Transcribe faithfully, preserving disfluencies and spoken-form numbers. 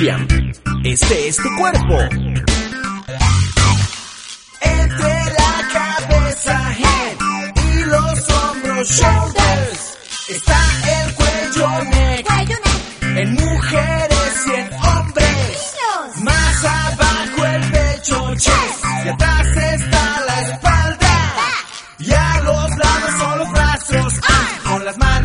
cambian. Este es tu cuerpo. Entre la cabeza, head, y los hombros, shoulders, está el cuello, neck, en mujeres y en hombres. Más abajo el pecho, chest, y atrás está la espalda. Y a los lados son los brazos, ah, con las manos